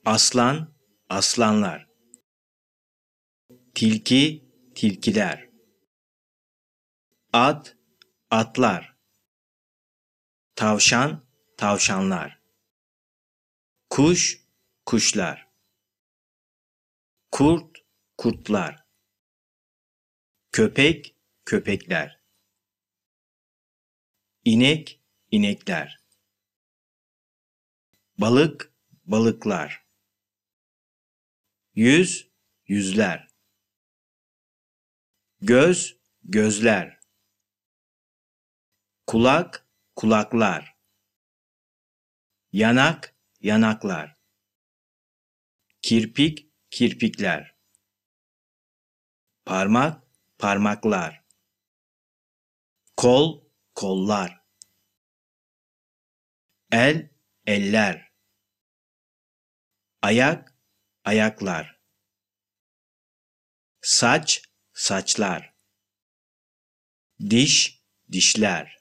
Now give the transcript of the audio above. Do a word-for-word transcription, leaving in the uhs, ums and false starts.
Aslan, aslanlar. Tilki, tilkiler. At, atlar. Tavşan, tavşanlar. Kuş, kuşlar. Kurt, kurtlar. Köpek, köpekler. İnek, inekler. Balık, balıklar. Yüz, yüzler. Göz, gözler. Kulak, kulaklar. Yanak, yanaklar. Kirpik, kirpikler. Parmak, parmaklar. Kol, kollar. El, eller. Ayak, ayaklar. Saç, saçlar. Diş, dişler.